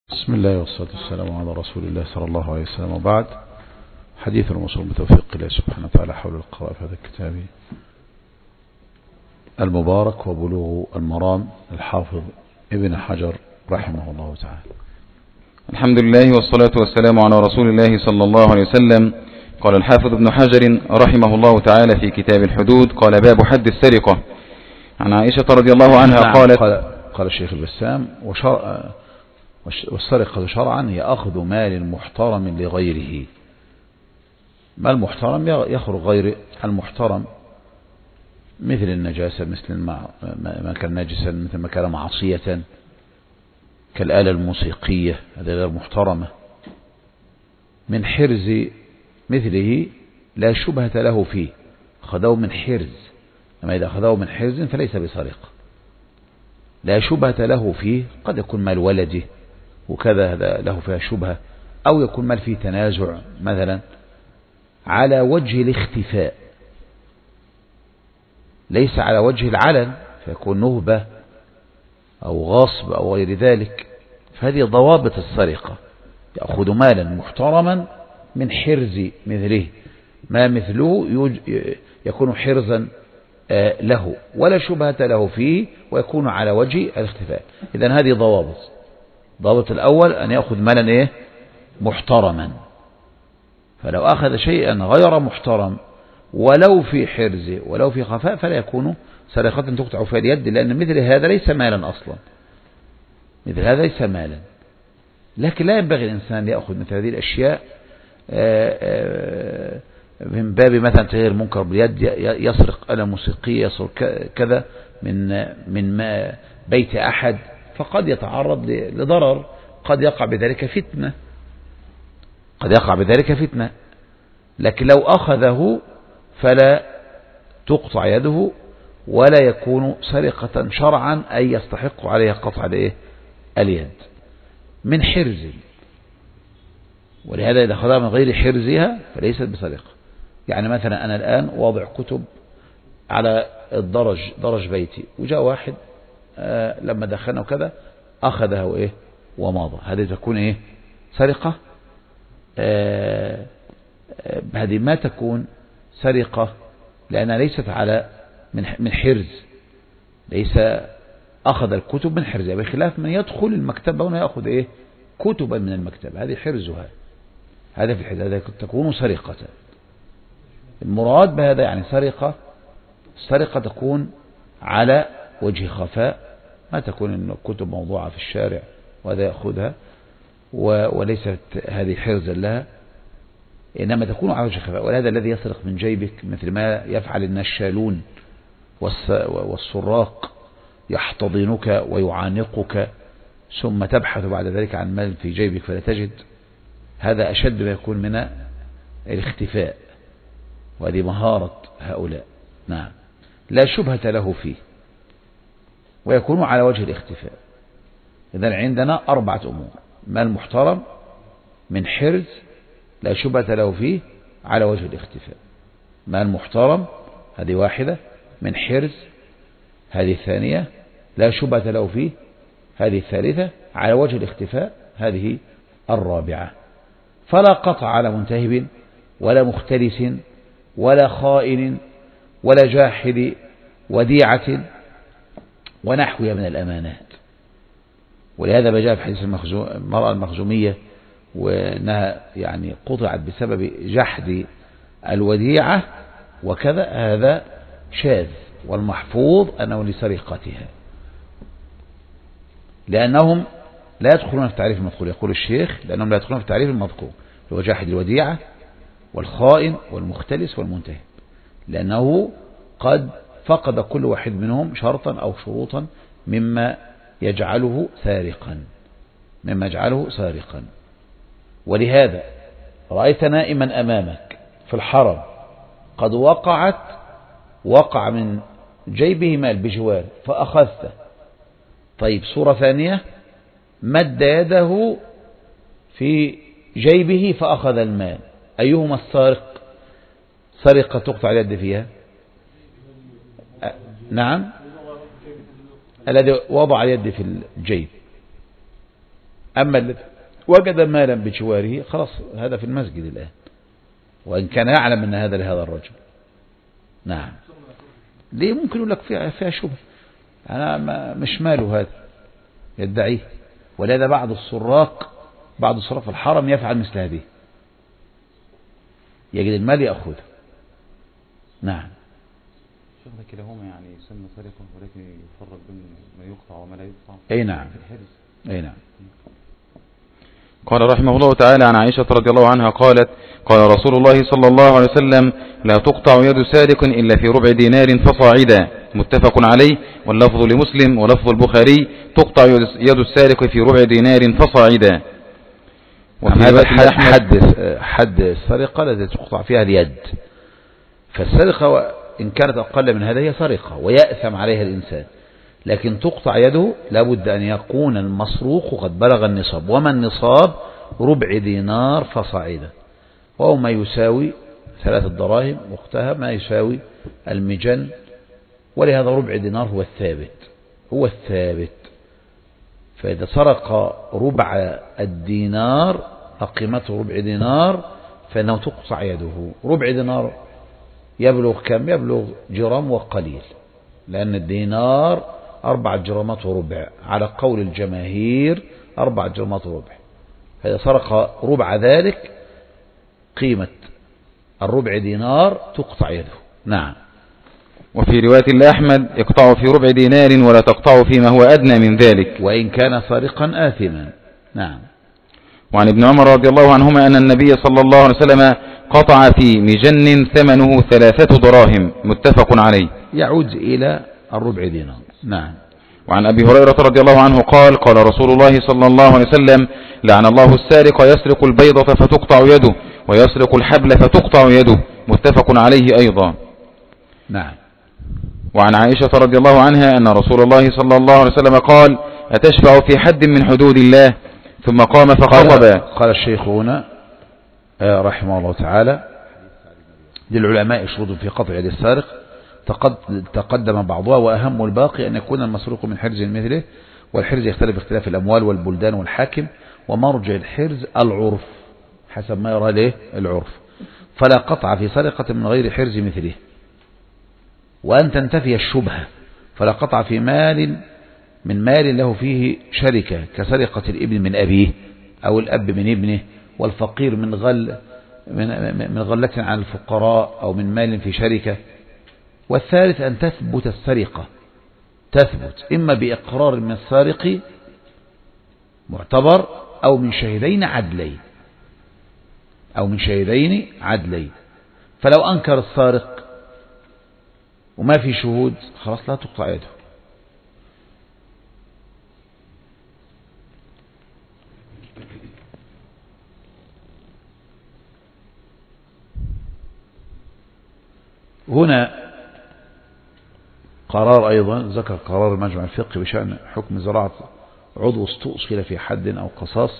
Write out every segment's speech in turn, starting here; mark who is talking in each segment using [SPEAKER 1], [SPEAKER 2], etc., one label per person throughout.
[SPEAKER 1] بسم الله والصلاة والسلام على رسول الله صلى الله عليه وسلم، وبعد. حديث الموصول بتوفيق الله سبحانه وتعالى حول القراءة في هذا الكتاب المبارك وبلوغ المرام الحافظ ابن حجر رحمه الله تعالى.
[SPEAKER 2] الحمد لله والصلاة والسلام على رسول الله صلى الله عليه وسلم. قال الحافظ ابن حجر رحمه الله تعالى في كتاب الحدود، قال: باب حد السرقة. عن عائشة رضي الله عنها قالت:
[SPEAKER 1] قال الشيخ البسام: والسرقة شرعا هي أخذ مال محترم لغيره. ما المحترم يخرج غير المحترم، مثل النجاسة، مثل ما كان نجسا، مثل ما كان معصية، كالآلة الموسيقية، هذه غير محترمة. من حرز مثله لا شبهة له فيه، أخذوه من حرز. أما إذا أخذوه من حرز فليس بسرقة، لا شبهة له فيه. قد يكون مال ولده وكذا، هذا له فيها شبهة، أو يكون مال فيه تنازع مثلا على وجه الاختفاء، ليس على وجه العلن، فيكون نهبة أو غصب أو غير ذلك. فهذه ضوابط السرقة: يأخذ مالا محترما من حرز مثله، ما مثله يكون حرزا له ولا شبهة له فيه، ويكون على وجه الاختفاء. إذن هذه ضوابط. ضابط الأول أن يأخذ مالا محترما، فلو أخذ شيئا غير محترم ولو في حرز ولو في خفاء فلا يكون سرقة تقطع في اليد، لأن مثل هذا ليس مالا أصلا، مثل هذا ليس مالا. لكن لا ينبغي الإنسان يأخذ مثل هذه الأشياء من باب مثلا تغيير منكر باليد، يسرق آلة موسيقية، يسرق كذا من بيت أحد، فقد يتعرض لضرر، قد يقع بذلك فتنة، لكن لو أخذه فلا تقطع يده ولا يكون سرقة شرعا، أي يستحق عليها قطع اليد من حرز. ولهذا إذا أخذها من غير حرزها فليست بسرقة. يعني مثلا أنا الآن واضع كتب على درج بيتي، وجاء واحد لما دخلنا وكذا أخذها وماضى، هذه تكون سرقة. هذه ما تكون سرقة لأنها ليست على من حرز، ليس أخذ الكتب من حرزها، بخلاف من يدخل المكتبة هنا يأخذ كتبا من المكتبة، هذه حرزها، هذا في الحرز، هذا تكون سرقة. المراد بهذا يعني السرقة تكون على وجه خفاء، ما تكون إن الكتب موضوعة في الشارع وهذا يأخذها وليست هذه حرزا لها، إنما تكون على وجه خفاء. ولهذا الذي يسرق من جيبك مثل ما يفعل النشالون والسراق، يحتضنك ويعانقك ثم تبحث بعد ذلك عن مال في جيبك فلا تجد، هذا أشد ما يكون من الاختفاء، وهذه مهارة هؤلاء. نعم، لا شبهة له فيه ويكون على وجه الاختفاء. إذن عندنا 4 أمور: مال محترم من حرز لا شبهة له فيه على وجه الاختفاء، مال محترم هذه واحدة، من حرز هذه الثانية، لا شبهة له فيه هذه الثالثة، على وجه الاختفاء هذه الرابعة. فلا قطع على منتهب ولا مختلس ولا خائن ولا جاحد وديعة ونحوها من الأمانات. ولهذا بجاء في حديث المرأة المخزومية، وأنها يعني قطعت بسبب جحد الوديعة وكذا، هذا شاذ، والمحفوظ أنه لسرقتها، لأنهم لا يدخلون في التعريف المذكور. يقول الشيخ: لأنهم لا يدخلون في التعريف المذكور، هو جاحد الوديعة والخائن والمختلس والمنتهب، لأنه قد فقد كل واحد منهم شرطا أو شروطا مما يجعله سارقا. ولهذا رأيت نائما أمامك في الحرم قد وقع من جيبه مال بجوار فأخذته. طيب، صورة ثانية: مد يده في جيبه فأخذ المال، أيهما السارق؟ سرقة تقطع اليد فيها. نعم، الذي وضع اليد في الجيب. أما الذي وجد مالا بجواره خلاص هذا في المسجد الآن، وإن كان يعلم أن هذا لهذا الرجل. نعم. ليه؟ ممكن يقول لك فيها شبه، أنا مش ماله هذا يدعيه، ولهذا بعض السراق في الحرم يفعل مثل هذه، يجد المال يأخذه. نعم.
[SPEAKER 2] شيخ ده كلاهما يعني يسمى سرقة، ولكن يفرق بين ما يقطع وما لا يقطع.
[SPEAKER 1] أي نعم. أي نعم.
[SPEAKER 2] قال رحمه الله تعالى عن عائشة رضي الله عنها قالت: قال رسول الله صلى الله عليه وسلم: لا تقطع يد سارق إلا في ربع دينار فصاعدا، متفق عليه، واللفظ لمسلم ولفظ البخاري: تقطع يد السارق في ربع دينار فصاعدا.
[SPEAKER 1] هذا حد السرقة التي تقطع فيها اليد، فالسرقة إن كانت أقل من هذا هي سرقة ويأثم عليها الإنسان، لكن تقطع يده لابد أن يكون المسروق قد بلغ النصاب، وما النصاب؟ ربع دينار فصاعدا، وهو ما يساوي 3 دراهم واختها، ما يساوي المجن، ولهذا ربع دينار هو الثابت. فإذا سرق ربع الدينار قيمته ربع دينار فإنه تقطع يده. ربع دينار يبلغ كم؟ يبلغ جرام وقليل، لأن الدينار 4 جرامات وربع على قول الجماهير، 4 جرامات وربع. فإذا سرق ربع ذلك قيمة الربع دينار تقطع يده. نعم.
[SPEAKER 2] وفي رواية لأحمد: يقطع في ربع دينار ولا تقطع فيما هو أدنى من ذلك،
[SPEAKER 1] وإن كان سارقا آثما. نعم.
[SPEAKER 2] وعن ابن عمر رضي الله عنهما أن النبي صلى الله عليه وسلم قطع في مجن ثمنه 3 دراهم، متفق عليه.
[SPEAKER 1] يعود إلى الربع دينار. نعم.
[SPEAKER 2] وعن أبي هريرة رضي الله عنه قال: قال رسول الله صلى الله عليه وسلم: لعن الله السارق يسرق البيضة فتقطع يده، ويسرق الحبل فتقطع يده، متفق عليه أيضا.
[SPEAKER 1] نعم.
[SPEAKER 2] وعن عائشة رضي الله عنها أن رسول الله صلى الله عليه وسلم قال: أتشفع في حد من حدود الله؟ ثم قام فخطب.
[SPEAKER 1] قال الشيخ هنا رحمه الله تعالى: للعلماء شروط في قطع يد السارق تقدم بعضها، وأهم الباقي أن يكون المسروق من حرز مثله، والحرز يختلف باختلاف الأموال والبلدان والحاكم، ومرجع الحرز العرف حسب ما يرى له العرف، فلا قطع في سرقة من غير حرز مثله. وأن تنتفي الشبهة، فلا قطع في من مال له فيه شركة، كسرقة الابن من أبيه أو الأب من ابنه، والفقير من غلة عن الفقراء، أو من مال في شركة. والثالث أن تثبت السرقة، تثبت إما بإقرار من السارق معتبر، أو من شهدين عدلين، فلو أنكر السارق وما في شهود خلاص لا تقطع يده. هنا قرار أيضا ذكر قرار المجمع الفقهي بشأن حكم زراعة عضو استؤصل في حد أو قصاص،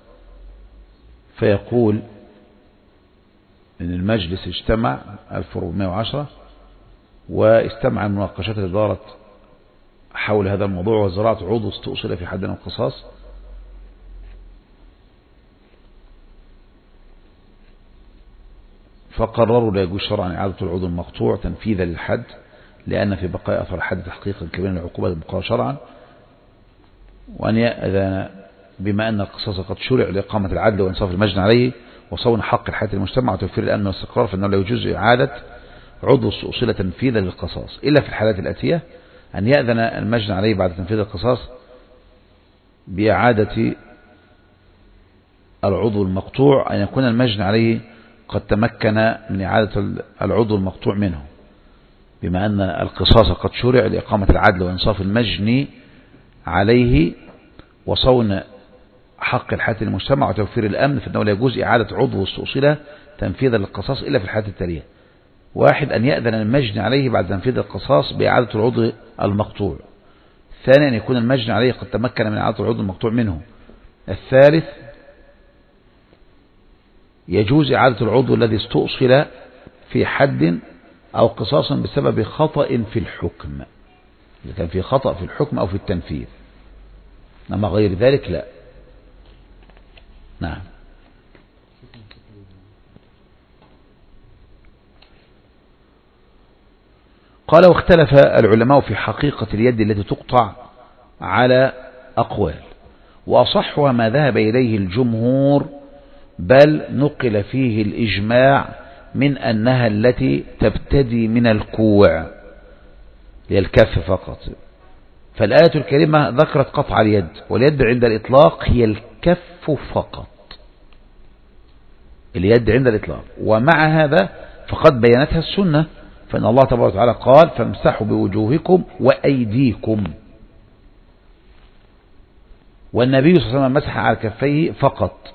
[SPEAKER 1] فيقول إن المجلس اجتمع 1410 واستمع المناقشات اللي دارت حول هذا الموضوع وزراعة عضو استؤصل في حد أو قصاص، فقرروا لا يجوز شرعا إعادة العضو المقطوع تنفيذا للحد، لأن في بقاء أثر الحد تحقيقا كبيرا للعقوبة المقررة شرعا، وأن يأذن بما أن القصاص قد شرع لإقامة العدل وإنصاف المجني عليه وصون حق الحياة المجتمع وتوفير الأمن والاستقرار، فإنه لا يجوز إعادة عضو استؤصل تنفيذا للقصاص إلا في الحالات الآتية: أن يأذن المجني عليه بعد تنفيذ القصاص بإعادة العضو المقطوع، أن يكون المجني عليه قد تمكن من إعادة العضو المقطوع منه، بما أن القصاص قد شرع لإقامة العدل وإنصاف المجني عليه وصون حق الحياة المجتمع وتوفير الأمن، فإنه لا يجوز إعادة عضو استؤصل تنفيذا للقصاص إلا في الحالات التالية: 1. أن يأذن المجني عليه بعد تنفيذ القصاص بإعادة العضو المقطوع. 2. أن يكون المجني عليه قد تمكن من إعادة العضو المقطوع منه. 3. يجوز إعادة العضو الذي استؤصل في حد أو قصاص بسبب خطأ في الحكم، إذا كان في خطأ في الحكم أو في التنفيذ، أما غير ذلك لا. نعم. قال واختلف العلماء في حقيقة اليد التي تقطع على أقوال، وأصحها ما ذهب إليه الجمهور، بل نقل فيه الإجماع من أنها التي تبتدي من الكوع للكف فقط. فالآية الكريمة ذكرت قطع اليد، واليد عند الإطلاق هي الكف فقط، اليد عند الإطلاق. ومع هذا فقد بينتها السنة، فإن الله تبارك وتعالى قال فامسحوا بوجوهكم وأيديكم، والنبي صلى الله عليه وسلم مسح على كفيه فقط.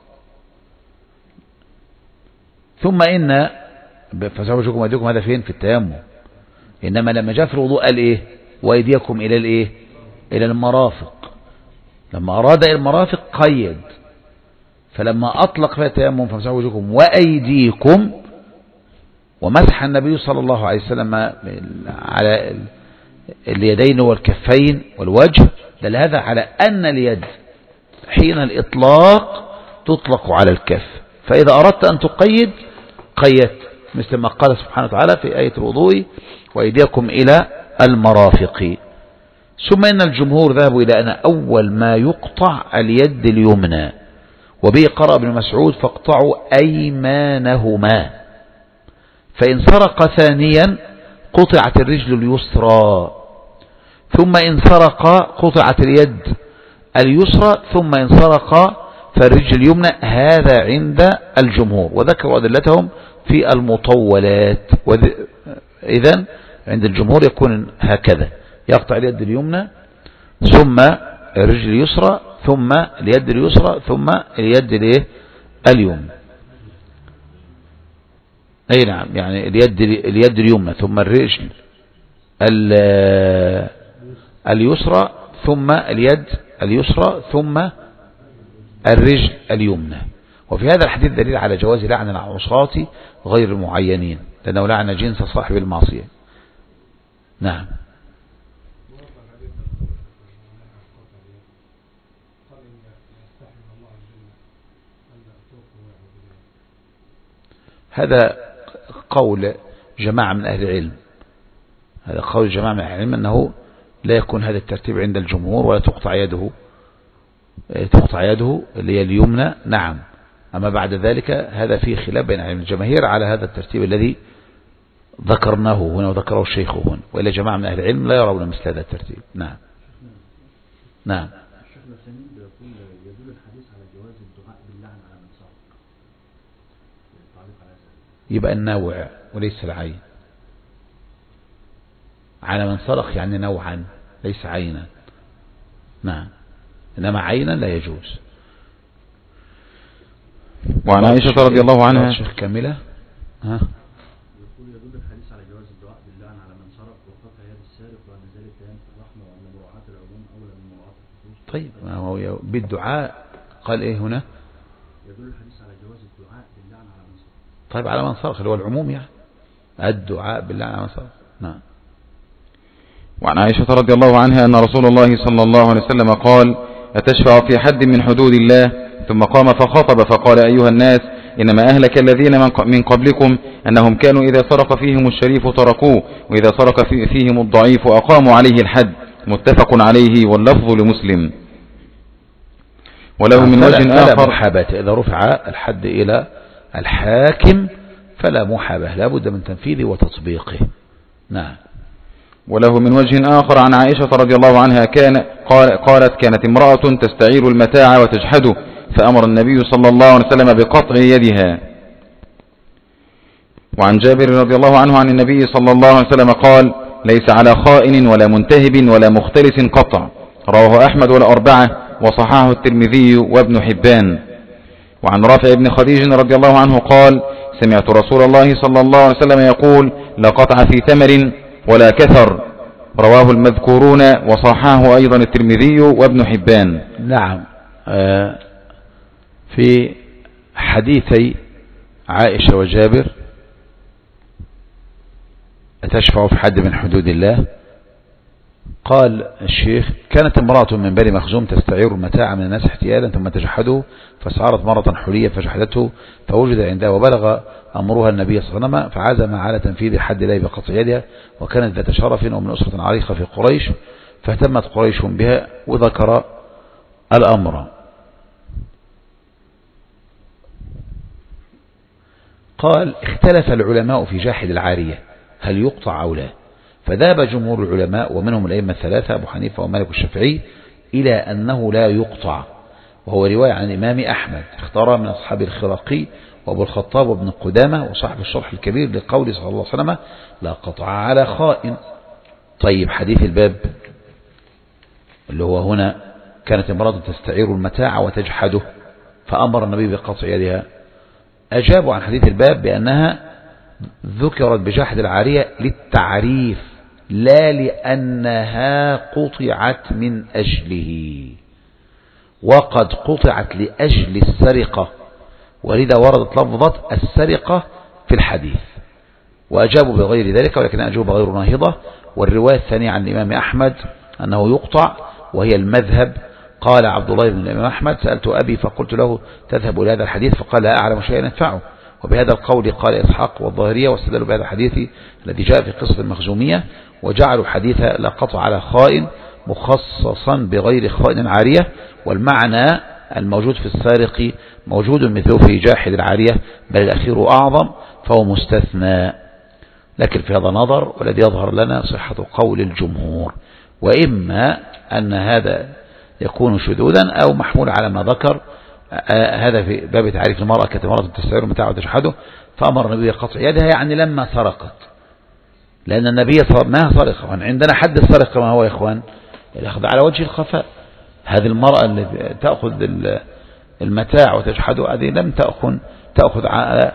[SPEAKER 1] ثم إن فامسحوا بوجوهكم وأيديكم هذا فين؟ في التيمم. إنما لما جاء في الوضوء قال إيه؟ وأيديكم إلى الإيه؟ إلى المرافق. لما أراد المرافق قيد، فلما أطلق في التيمم فامسحوا بوجوهكم وأيديكم، ومسح النبي صلى الله عليه وسلم على اليدين والكفين والوجه، دل هذا على أن اليد حين الإطلاق تطلق على الكف، فإذا أردت أن تقيد قيدت، مثل ما قال سبحانه وتعالى في آية الوضوء وأيديكم إلى المرافق. ثم إن الجمهور ذهبوا إلى أن أول ما يقطع اليد اليمنى، وبه قرأ ابن مسعود فاقطعوا أيمانهما، فإن سرق ثانيا قطعت الرجل اليسرى، ثم إن سرق قطعت اليد اليسرى، ثم إن سرق فالرجل اليمنى. هذا عند الجمهور، وذكروا أدلتهم في المطولات. إذن عند الجمهور يكون هكذا: يقطع اليد اليمنى ثم الرجل اليسرى ثم اليد اليسرى ثم اليد اليمنى. أي نعم، يعني اليد اليمنى ثم الرجل اليسرى ثم اليد اليسرى ثم الرجل اليمنى. وفي هذا الحديث دليل على جواز لعن العصاة غير المعينين، لأنه لعن جنس صاحب المعصية. نعم. هذا قول جماعة من أهل العلم، هذا قول جماعة من أهل العلم أنه لا يكون هذا الترتيب عند الجمهور، ولا تقطع يده اللي هي اليمنى. نعم. أما بعد ذلك هذا فيه خلاف بين أهل الجماهير على هذا الترتيب الذي ذكرناه هنا وذكره الشيخ هنا، وإلا جماعة من أهل العلم لا يرون مثل هذا الترتيب. نعم. نعم. يبقى النوع وليس العين. على من سرق يعني نوعا ليس عينا. نعم. إنما عينا لا يجوز.
[SPEAKER 2] وعن عائشة رضي الله عنها
[SPEAKER 1] الشيخ كاملة
[SPEAKER 3] يقول يدل الحديث على جواز الدعاء باللعن على من سرق وقطع يد السارق، وأن ذلك ينفي الرحمة، وأن مراعاة العموم أولى من مراعاة الخصوص.
[SPEAKER 1] طيب، ما هو بالدعاء قال إيه هنا؟
[SPEAKER 3] يدل الحديث على جواز الدعاء باللعن على من سرق.
[SPEAKER 1] طيب، على من سرق اللي هو العموم، يعني الدعاء باللعن على من سرق. نعم.
[SPEAKER 2] وعن عائشة رضي الله عنها أن رسول الله صلى الله عليه وسلم قال: أتشفع في حد من حدود الله؟ ثم قام فخطب فقال: أيها الناس، إنما أهلك الذين من قبلكم أنهم كانوا إذا سرق فيهم الشريف تركوه، وإذا سرق فيهم الضعيف أقاموا عليه الحد. متفق عليه، واللفظ لمسلم. وله من وجه آخر
[SPEAKER 1] محاباة، إذا رفع الحد إلى الحاكم فلا محاباة، لا بد من تنفيذه وتطبيقه. نعم.
[SPEAKER 2] وله من وجه آخر عن عائشة رضي الله عنها قالت: كانت امرأة تستعير المتاع وتجحده، فأمر النبي صلى الله عليه وسلم بقطع يدها. وعن جابر رضي الله عنه عن النبي صلى الله عليه وسلم قال: ليس على خائن ولا منتهب ولا مختلس قطع. رواه أحمد والأربعة، وصححه الترمذي وابن حبان. وعن رافع بن خديج رضي الله عنه قال: سمعت رسول الله صلى الله عليه وسلم يقول: لا قطع في ثمر ولا كثر. رواه المذكورون، وصححه أيضا الترمذي وابن حبان.
[SPEAKER 1] نعم. في حديثي عائشة وجابر: أتشفع في حد من حدود الله؟ قال الشيخ: كانت امرأة من بني مخزوم تستعير المتاع من الناس احتيالا ثم تجحده، فاستعارت مرة حلية فجحدته، فوجد عندها وبلغ أمرها النبي صلى الله عليه وسلم، فعزم على تنفيذ حد الله بقطع يدها، وكانت ذات شرف ومن أسرة عريقة في قريش، فاهتمت قريش بها وذكر الأمر. قال: اختلف العلماء في جاحد العارية هل يقطع أو لا، فذهب جمهور العلماء ومنهم الأئمة الثلاثة أبو حنيفة ومالك والشافعي إلى أنه لا يقطع، وهو رواية عن الإمام أحمد اختار من أصحاب الخراقي وأبو الخطاب وابن قدامة وصاحب الشرح الكبير لقول صلى الله عليه وسلم: لا قطع على خائن. طيب حديث الباب اللي هو هنا كانت امرأة تستعير المتاع وتجحده فأمر النبي بقطع يدها، أجابوا عن حديث الباب بأنها ذكرت بجحد العارية للتعريف لا لأنها قطعت من أجله، وقد قطعت لأجل السرقة، ولذا وردت لفظة السرقة في الحديث. وأجابوا بغير ذلك، ولكن أجابوا غير ناهضة. والرواية الثانية عن الإمام أحمد أنه يقطع وهي المذهب. قال عبد الله بن الإمام أحمد: سألت أبي فقلت له: تذهب إلى هذا الحديث؟ فقال: لا أعلم شيئا ينفعه. وبهذا القول قال إسحاق والظاهرية، واستدلوا بهذا الحديث الذي جاء في قصة المخزومية، وجعلوا حديث لا قطع على خائن مخصصا بغير خائن عارية، والمعنى الموجود في السارق موجود مثله في جاحد العارية، بل الأخير أعظم فهو مستثنى. لكن في هذا نظر، والذي يظهر لنا صحة قول الجمهور، وإما أن هذا يكون شذوذا أو محمول على ما ذكر. هذا في باب تعريف المرأة: كانت امرأة تستعير المتاع وتجحده فأمر النبي قطع يدها، يعني لما سرقت، لأن النبي ما سرق. عندنا حد السرقة ما هو يا إخوان؟ الأخذ على وجه الخفاء. هذه المرأة اللي تأخذ المتاع وتجحده هذه لم تأخذ على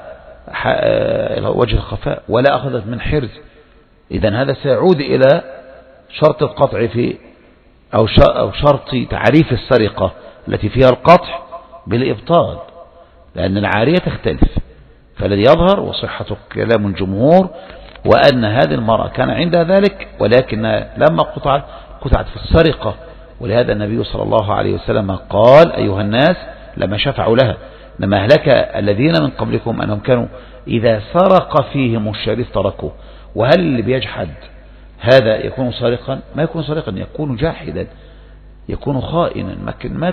[SPEAKER 1] وجه الخفاء ولا أخذت من حرز. إذن هذا سيعود إلى شرط القطع في أو شرط تعريف السرقة التي فيها القطع بالإبطال، لأن العارية تختلف. فالذي يظهر وصحة كلام الجمهور وأن هذه المرأة كان عندها ذلك، ولكن لما قطعت في السرقة. ولهذا النبي صلى الله عليه وسلم قال: أيها الناس لما شفعوا لها لما أهلك الذين من قبلكم أنهم كانوا إذا سرق فيهم الشريف تركوه. وهل اللي بيجحد هذا يكون سارقا؟ ما يكون سارقا، يكون جاحدا، يكون خائنا، ما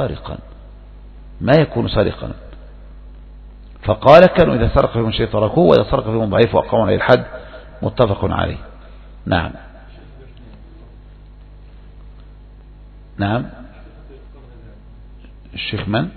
[SPEAKER 1] يكون سارقا. فقال: كانوا إذا سرق فيهم الشريف تركوه، وإذا سرق فيهم ضعيف وأقاموا عليه الحد، متفق عليه. نعم الشيخ من؟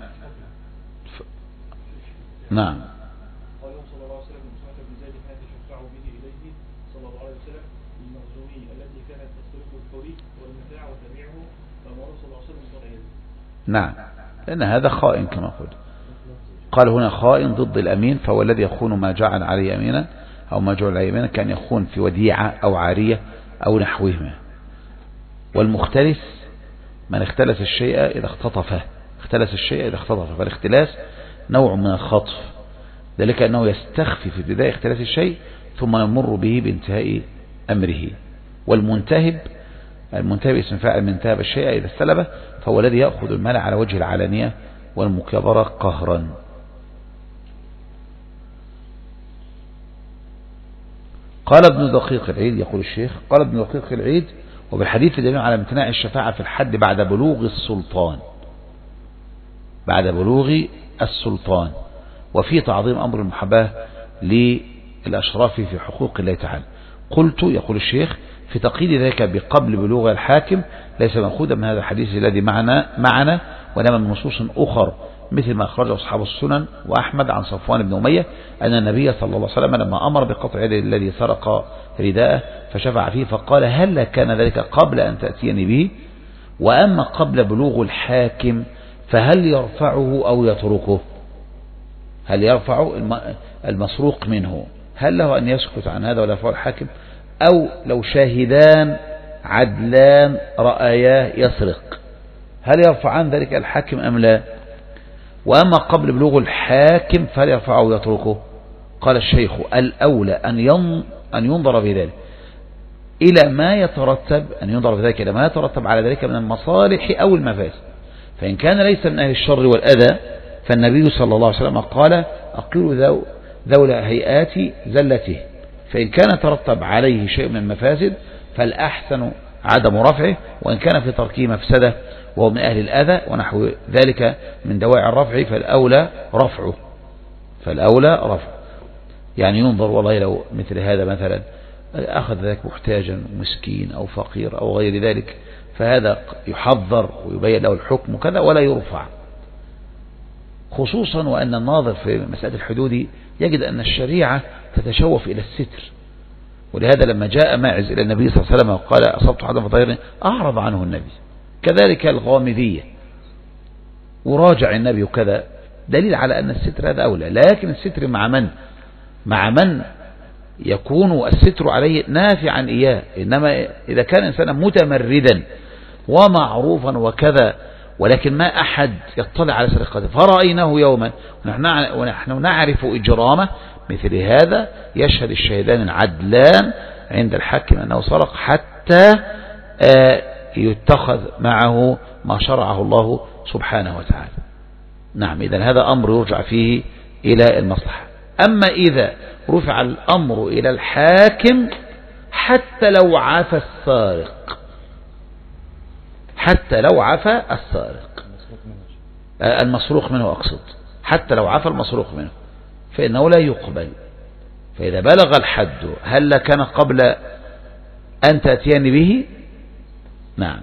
[SPEAKER 1] نعم.
[SPEAKER 4] قال صلى الله عليه وسلم: أسامة بن زيد كان يشفع به إليه صلى الله عليه وسلم المخزومي التي كانت تسترق الحري والمتاع وتبيعه، فأمره صلى الله عليه وسلم بقطع يده.
[SPEAKER 1] نعم، لأن هذا خائن كما قلت. قال هنا خائن ضد الأمين، فهو الذي يخون ما جعل عليه أمينا أو ما جعل عليه أمينا، كان يخون في وديعة أو عارية أو نحوهما. والمختلس من اختلس الشيء إذا اختطفه، فالاختلاس نوع من الخطف، ذلك أنه يستخفي في بداية اختلاس الشيء ثم يمر به بانتهاء أمره. والمنتهب اسم فاعل من انتهب الشيء إذا استلبه، فهو الذي يأخذ المال على وجه العلانية والمكابرة قهرا. قال ابن دقيق العيد، يقول الشيخ: قال ابن دقيق العيد: وبالحديث دليل على امتناع الشفاعة في الحد بعد بلوغ السلطان، وفي تعظيم أمر المحاباة للأشراف في حقوق الله تعالى. قلت، يقول الشيخ: في تقييد ذلك بقبل بلوغ الحاكم ليس مأخوذا من هذا الحديث الذي معنا، وإنما من نصوص أخر، مثل ما أخرجه أصحاب السنن وأحمد عن صفوان بن أمية أن النبي صلى الله عليه وسلم لما أمر بقطع يده الذي سرق رداءه فشفع فيه، فقال: هل كان ذلك قبل أن تأتيني به؟ وأما قبل بلوغ الحاكم فهل يرفعه أو يتركه؟ هل يرفع المسروق منه، هل له أن يسكت عن هذا ولا يرفعه الحاكم، أو لو شاهدان عدلان رأياه يسرق هل يرفع عن ذلك الحاكم أم لا؟ وأما قبل بلوغ الحاكم فهل يرفعه أو يتركه؟ قال الشيخ: الأولى أن ينظر في ذلك، إلى ما يترتب، أن ينظر في ذلك إلى ما يترتب على ذلك من المصالح أو المفاسد. فإن كان ليس من أهل الشر والأذى فالنبي صلى الله عليه وسلم قال أقيلوا ذول هيئات زلته، فإن كان ترتب عليه شيء من المفاسد فالأحسن عدم رفعه، وإن كان في تركه مفسدة وهو من أهل الأذى ونحو ذلك من دواعي الرفع فالأولى رفعه. يعني ينظر والله لو مثل هذا مثلا أخذ ذلك محتاجا مسكين أو فقير أو غير ذلك فهذا يحذر ويبين له الحكم كذا ولا يرفع، خصوصا وأن الناظر في مسألة الحدود يجد أن الشريعة تتشوف إلى الستر. ولهذا لما جاء ماعز إلى النبي صلى الله عليه وسلم وقال أصبت حدا فطيرني أعرض عنه النبي، كذلك الغامدية وراجع النبي وكذا، دليل على أن الستر هذا أولى. لكن الستر مع من يكون الستر عليه نافعا إياه، إنما إذا كان إنسانا متمردا ومعروفا وكذا ولكن ما أحد يطلع على سرقته فرأيناه يوما ونحن نعرف إجرامه، مثل هذا يشهد الشهدان العدلان عند الحاكم أنه سرق حتى يتخذ معه ما شرعه الله سبحانه وتعالى. نعم، إذن هذا أمر يرجع فيه إلى المصلحة. أما إذا رفع الأمر إلى الحاكم حتى لو عفى السارق المسروق منه أقصد، حتى لو عفى المسروق منه فإنه لا يقبل. فإذا بلغ الحد هل كان قبل أن تأتيان به؟ نعم.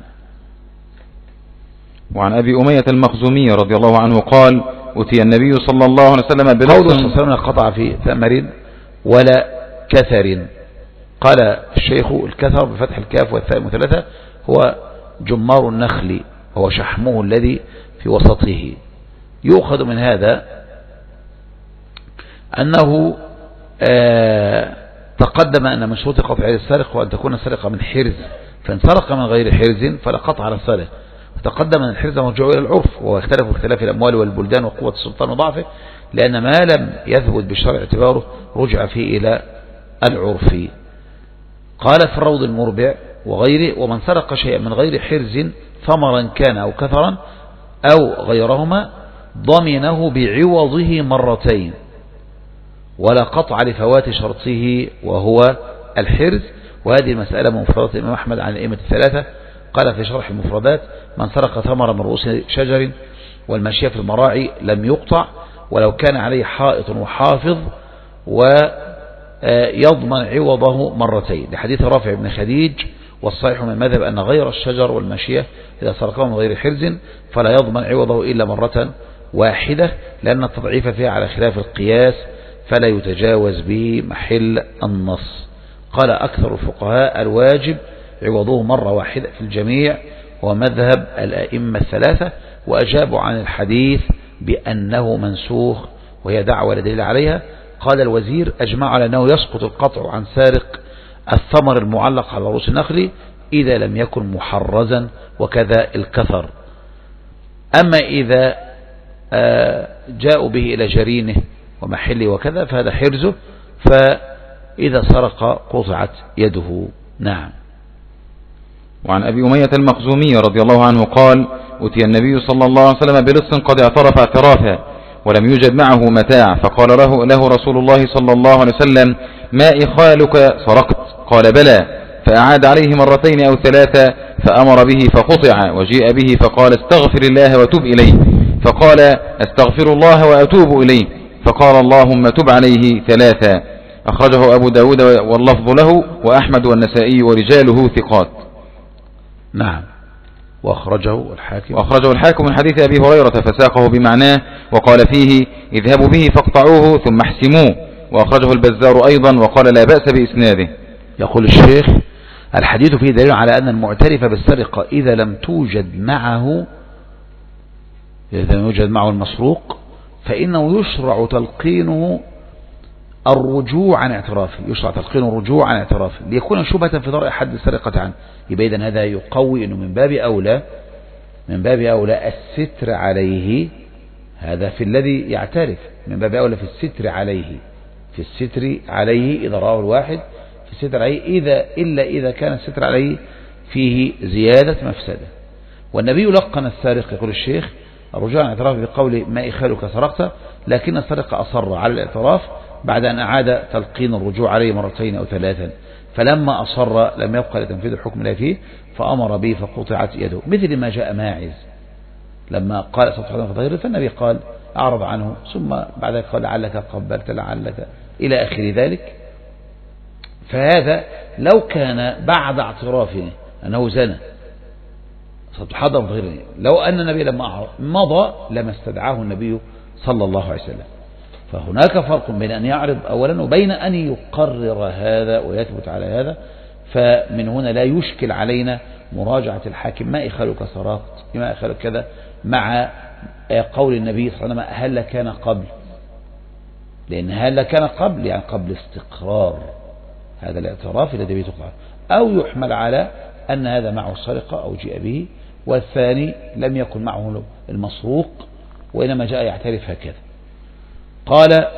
[SPEAKER 2] وعن أبي أمية المخزومي رضي الله عنه قال أتي النبي صلى الله عليه وسلم
[SPEAKER 1] قوله صلى الله عليه وسلم قطع في ثمر ولا كثر. قال الشيخ الكثر بفتح الكاف والثاء المثلثة هو جمار النخل، هو شحمه الذي في وسطه. يؤخذ من هذا أنه تقدم أن من شروط قطع السارق وأن تكون السرقة من حرز، فإن سرق من غير حرز فلا قطع على السارق. وتقدم أن الحرز مرجع إلى العرف، وهو يختلف اختلاف الأموال والبلدان وقوة السلطان وضعفه، لأن ما لم يثبت بالشرع اعتباره رجع فيه إلى العرف. قال في الروض المربع وغيره ومن سرق شيئا من غير حرز ثمرا كان أو كثرا أو غيرهما ضمنه بعوضه مرتين ولا قطع لفوات شرطه وهو الحرز. وهذه المسألة من مفردات الإمام أحمد عن الأئمة الثلاثة. قال في شرح المفردات من سرق ثمرا من رؤوس شجر والمشي في المراعي لم يقطع ولو كان عليه حائط وحافظ ويضمن عوضه مرتين، لحديث رافع بن خديج. والصحيح من المذهب أن غير الشجر والمشية إذا سرقه من غير حرز فلا يضمن عوضه إلا مرة واحدة، لأن التضعيف فيها على خلاف القياس فلا يتجاوز به محل النص. قال أكثر الفقهاء الواجب عوضه مرة واحدة في الجميع، ومذهب الأئمة الثلاثة. وأجابوا عن الحديث بأنه منسوخ وهي دعوة لا دليل عليها. قال الوزير أجمع على أنه يسقط القطع عن سارق الثمر المعلق على رؤوس النخل إذا لم يكن محرزا، وكذا الكثر. أما إذا جاءوا به إلى جرينه ومحله وكذا فهذا حرزه، فإذا سرق قطعت يده. نعم.
[SPEAKER 2] وعن أبي أمية المخزومي رضي الله عنه قال أتي النبي صلى الله عليه وسلم بلص قد اعترف اعترافا ولم يوجد معه متاع، فقال له رسول الله صلى الله عليه وسلم ما إخالك سرقت؟ قال بلى، فأعاد عليه مرتين أو ثلاثة فأمر به فقطع، وجيء به فقال استغفر الله وتب إليه، فقال استغفر الله وأتوب إليه، فقال اللهم تب عليه ثلاثا. أخرجه أبو داود واللفظ له وأحمد والنسائي ورجاله ثقات.
[SPEAKER 1] نعم. وأخرجه
[SPEAKER 2] الحاكم من حديث أبي هريرة فساقه بمعناه وقال فيه اذهبوا به فاقطعوه ثم احسموه. وأخرجه البزار أيضا وقال لا بأس بإسناده.
[SPEAKER 1] يقول الشيخ الحديث فيه دليل على أن المعترف بالسرقة إذا لم يوجد معه المسروق فإنه يشرع تلقينه الرجوع عن اعترافه، ليكون شبهة في طرح حد السرقة عنه. يبقى إذن هذا يقوي أنه من باب أولى الستر عليه، هذا في الذي يعترف، من باب أولى في الستر عليه إذا رآه الواحد في الستر عليه إلا إذا كان الستر عليه فيه زيادة مفسدة. والنبي لقن السارق يقول الشيخ الرجوع عن الاعتراف بقول ما إخالك سرقت، لكن السارق أصر على الاعتراف بعد أن أعاد تلقين الرجوع عليه مرتين أو ثلاثا، فلما أصر لم يبقى لتنفيذ الحكم لا فيه فأمر به فقطعت يده، مثل ما جاء ماعز لما قال صدق حدث فطهير، فالنبي قال أعرض عنه، ثم بعد ذلك قال لعلك قبلت لعلك إلى آخر ذلك. فهذا لو كان بعد اعترافه أنه زنى صدق حدث فطهير، لو أن النبي لما مضى لما استدعاه النبي صلى الله عليه وسلم. فهناك فرق بين أن يعرض أولا وبين أن يقرر هذا ويثبت على هذا. فمن هنا لا يشكل علينا مراجعة الحاكم ما إخالك سرقت ما إخالك كذا مع قول النبي صلى الله عليه وسلم هل كان قبل، لأن هل كان قبل يعني قبل استقرار هذا الاعتراف الذي تقع، أو يحمل على أن هذا معه السرقة أو جاء به، والثاني لم يكن معه المسروق وإنما جاء يعترف هكذا. قال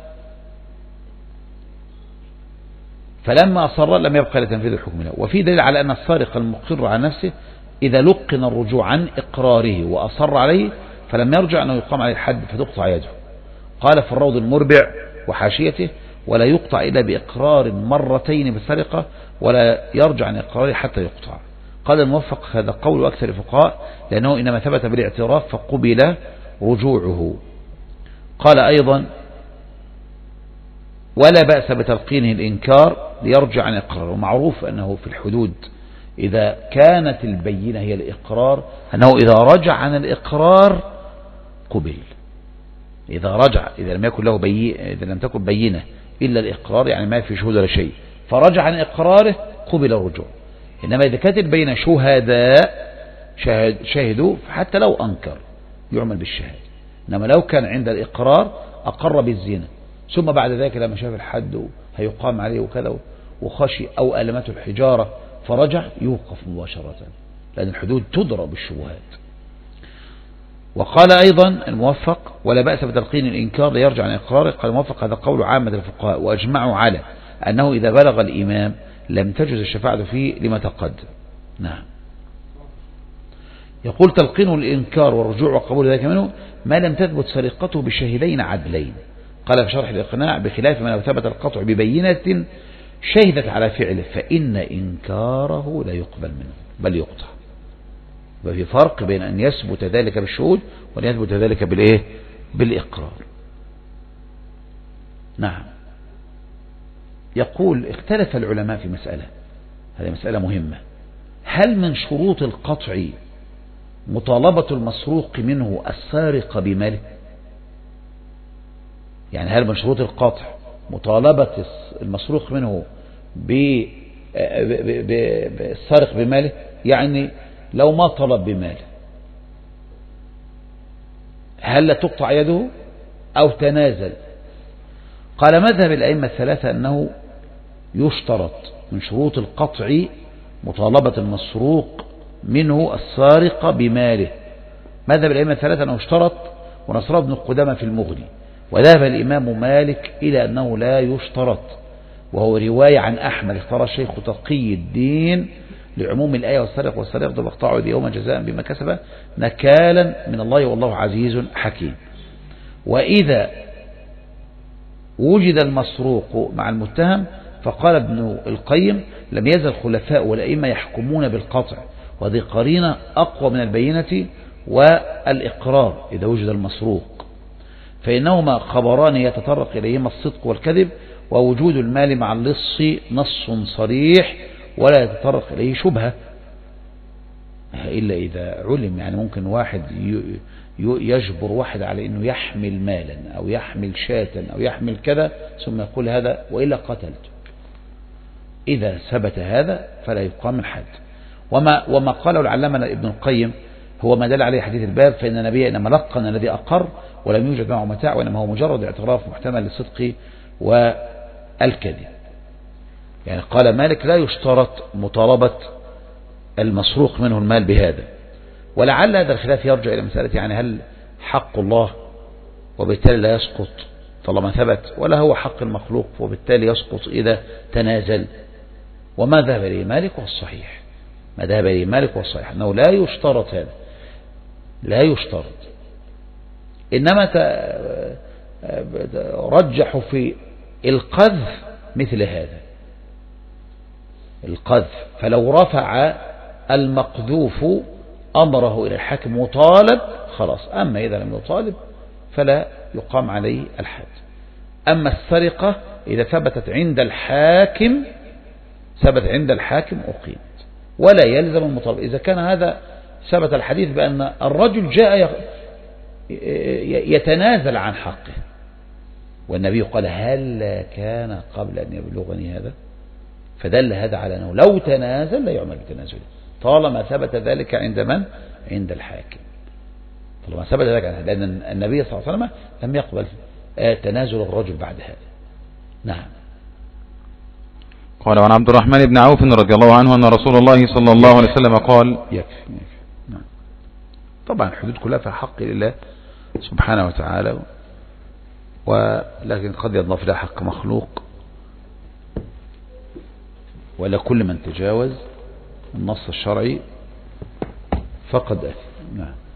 [SPEAKER 1] فلما أصر لم يبقى لتنفيذ الحكم له. وفي دليل على أن السارق المقر على نفسه إذا لقن الرجوع عن إقراره وأصر عليه فلم يرجع أنه يقام عليه الحد فتقطع يده. قال في الروض المربع وحاشيته ولا يقطع إلا بإقرار مرتين بالسرقة ولا يرجع عن إقراره حتى يقطع. قال الموفق هذا قول أكثر الفقهاء لأنه إنما ثبت بالاعتراف فقبل رجوعه. قال أيضا ولا بأس بتلقينه الإنكار ليرجع عن إقراره. ومعروف أنه في الحدود إذا كانت البينة هي الإقرار أنه إذا رجع عن الإقرار قبل. إذا رجع إذا لم يكن له إذا لم تكن بينة إلا الإقرار يعني ما في شهود ولا شيء فرجع عن إقراره قبل الرجوع. إنما إذا كانت البينة شهداء شاهدوا حتى لو أنكر يعمل بالشهادة. إنما لو كان عند الإقرار أقر بالزنا ثم بعد ذلك لما شاف الحد هيقام عليه وكذا وخشي أو ألمته الحجارة فرجع يوقف مباشرة لأن الحدود تضرب بالشبهات. وقال أيضا الموفق ولا بأس بتلقين الإنكار ليرجع عن إقراره. قال الموفق هذا قول عامة الفقهاء وأجمعوا على أنه إذا بلغ الإمام لم تجوز الشفاعة فيه لما تقدم. نعم. يقول تلقينه الإنكار والرجوع وقبول ذلك منه ما لم تثبت سرقته بشاهدين عدلين. قال في شرح الإقناع بخلاف ما لو ثبت القطع ببينة شهدت على فعله فإن إنكاره لا يقبل منه بل يقطع. وفي فرق بين أن يثبت ذلك بالشهود وأن يثبت ذلك بالإقرار. نعم. يقول اختلف العلماء في مسألة، هذه مسألة مهمة، هل من شروط القطع مطالبة المسروق منه السارق بماله؟ يعني هل من شروط القطع مطالبة المسروق منه بالسارق بماله؟ يعني لو ما طلب بماله هل لا تقطع يده أو تنازل؟ قال مذهب الأئمة الثلاثة أنه يشترط من شروط القطع مطالبة المسروق منه السارق بماله. مذهب الأئمة الثلاثة أنه اشترط ونصر بن قدامة في المغني. وذهب الإمام مالك إلى أنه لا يشترط وهو رواية عن أحمد اختار الشيخ تقي الدين لعموم الآية والسارق والسارقة فاقطعوا يوما جزاء بما كسب نكالا من الله والله عزيز حكيم. وإذا وجد المسروق مع المتهم فقال ابن القيم لم يزل خلفاء والأئمة يحكمون بالقطع وهذه قرينة أقوى من البينة والإقرار إذا وجد المسروق فإنهما خبران يتطرق إليهما الصدق والكذب ووجود المال مع اللص نص صريح ولا يتطرق إليه شبهة إلا إذا علم. يعني ممكن واحد يجبر واحد على أنه يحمل مالا أو يحمل شاة أو يحمل كذا ثم يقول هذا وإلا قتلته. إذا ثبت هذا فلا يقام الحد. وما قاله العلامة ابن القيم هو ما دل عليه حديث الباب فإن النبي إنما لقن الذي أقر ولم يوجد معه متاع وإنما هو مجرد اعتراف محتمل للصدق والكذب. يعني قال مالك لا يشترط مطالبة المسروق منه المال بهذا. ولعل هذا الخلاف يرجع إلى مسألة يعني هل حق الله وبالتالي لا يسقط طالما ثبت، ولا هو حق المخلوق، وبالتالي يسقط إذا تنازل. وما ذهب إليه مالك والصحيح، ما ذهب إليه مالك والصحيح أنه لا يشترط هذا، لا يشترط، إنما رجحوا في القذف مثل هذا، القذف. فلو رفع المقذوف أمره إلى الحاكم وطالب خلاص، أما إذا لم يطالب فلا يقام عليه الحد. أما السرقة إذا ثبتت عند الحاكم، ثبت عند الحاكم أقيمت، ولا يلزم المطالبة. إذا كان هذا ثبت الحديث بأن الرجل جاء يتنازل عن حقه، والنبي قال هل كان قبل أن يبلغني هذا، فدل هذا على أنه لو تنازل لا يعمل بتنازله، طالما ثبت ذلك عند من؟ عند الحاكم. طالما ثبت ذلك، لأن النبي صلى الله عليه وسلم لم يقبل تنازل الرجل بعد هذا. نعم.
[SPEAKER 2] قال وعن عبد الرحمن بن عوف رضي الله عنه أن رسول الله صلى الله عليه وسلم قال
[SPEAKER 1] يكفي. نعم. طبعا الحدود كلها في حق لله سبحانه وتعالى، ولكن قد يضاف لها حق مخلوق، ولا كل من تجاوز النص الشرعي فقد أثم. نعم.